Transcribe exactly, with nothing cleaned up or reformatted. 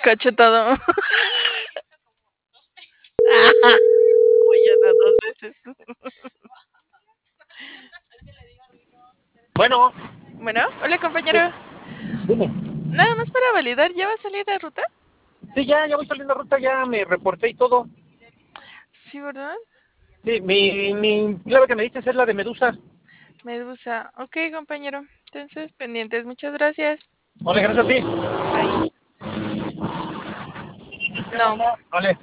Cachetado. Mañana dos veces. Bueno, Bueno, hola compañero. dime. Nada más para validar, ¿ya va a salir de ruta? Sí, ya, ya voy saliendo de ruta, ya me reporté y todo. Sí, ¿verdad? Sí, mi, mi clave que me dices es la de Medusa. Medusa. Ok, compañero. Entonces, pendientes. Muchas gracias. Vale, gracias a ti. Bye. No. Vale.